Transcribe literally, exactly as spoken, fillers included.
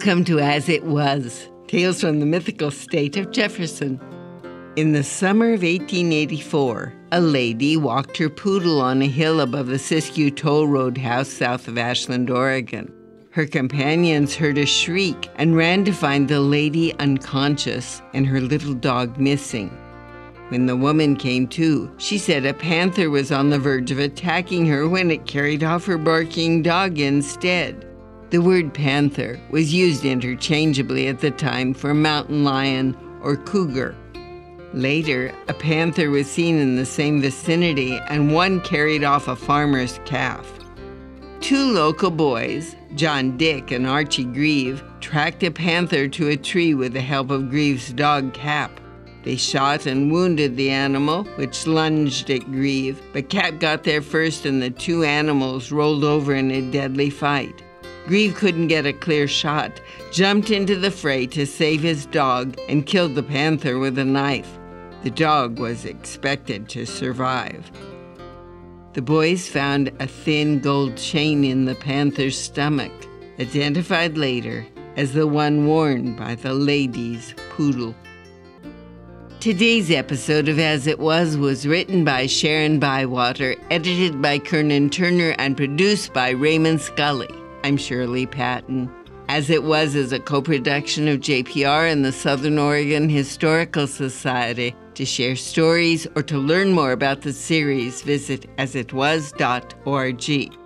Welcome to As It Was, Tales from the Mythical State of Jefferson. In the summer of eighteen eighty-four, a lady walked her poodle on a hill above the Siskiyou Toll Road house south of Ashland, Oregon. Her companions heard a shriek and ran to find the lady unconscious and her little dog missing. When the woman came to, she said a panther was on the verge of attacking her when it carried off her barking dog instead. The word panther was used interchangeably at the time for mountain lion or cougar. Later, a panther was seen in the same vicinity, and one carried off a farmer's calf. Two local boys, John Dick and Archie Grieve, tracked a panther to a tree with the help of Grieve's dog Cap. They shot and wounded the animal, which lunged at Grieve, but Cap got there first and the two animals rolled over in a deadly fight. Grieve couldn't get a clear shot, jumped into the fray to save his dog, and killed the panther with a knife. The dog was expected to survive. The boys found a thin gold chain in the panther's stomach, identified later as the one worn by the lady's poodle. Today's episode of As It Was was written by Sharon Bywater, edited by Kernan Turner, and produced by Raymond Scully. I'm Shirley Patton. As It Was is a co-production of J P R and the Southern Oregon Historical Society. To share stories or to learn more about the series, visit as it was dot org.